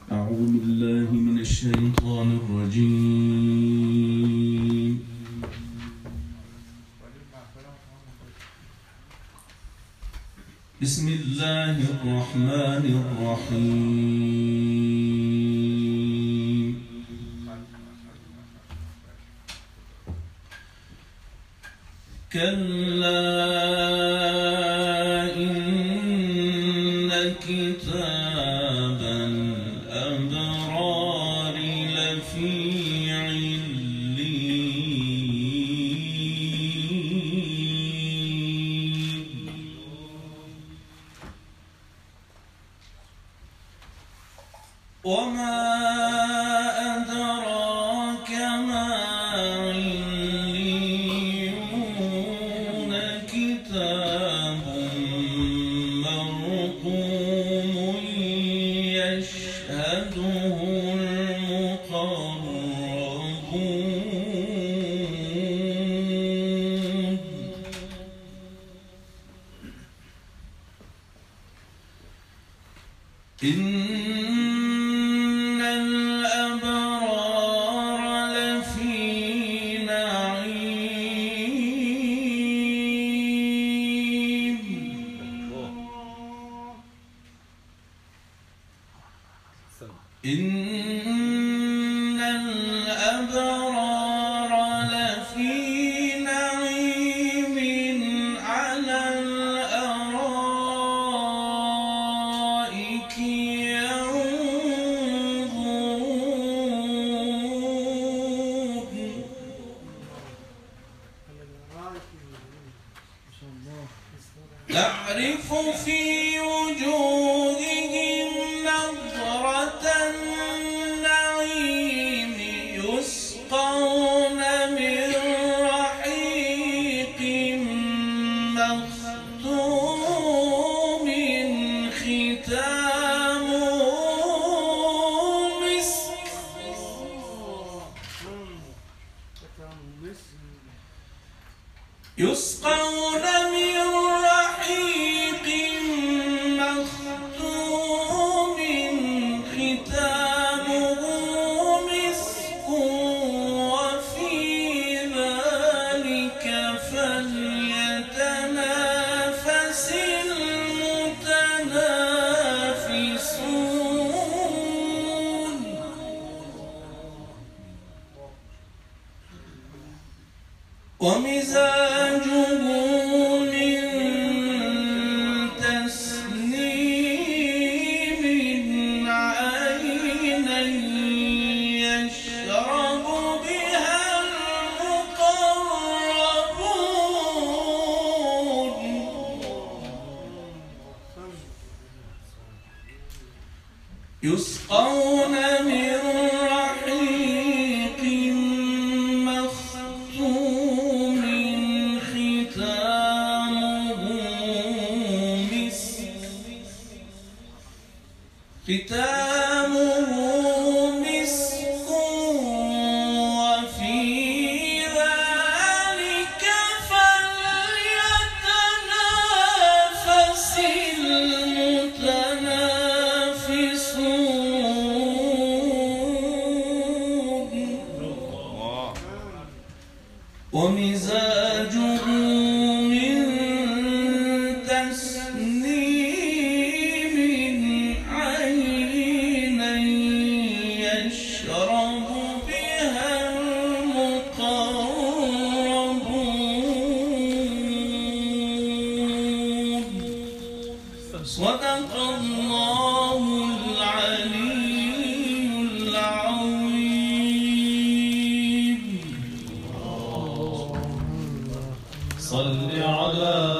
أعوذ بالله من الشيطان الرجيم. بسم الله الرحمن الرحيم. كلا إن كتاب الأبرار لفي عليين وما أدراك ما عليون كتاب مرقوم يشهده المقربون إن الأبرار لفي نعيم إن الأبرار لفي نعيم على الأرائك تعرف في وجوههم نضرة النعيم يسقون من رحيق مختوم ختامه مسك يسقون من رحيق مختوم ختامه مسك وفي ذلك فليتنافس المتنافسون ومزاجه من تسنيم عينا يشرب بها المقربون يسقون من رحيق مختوم ختامه مسك وفي ذلك فليتنافس المتنافسون ومزاجه من تسنيم عينا يشرب بها المقربون صدق الله العلي العظيم. صل على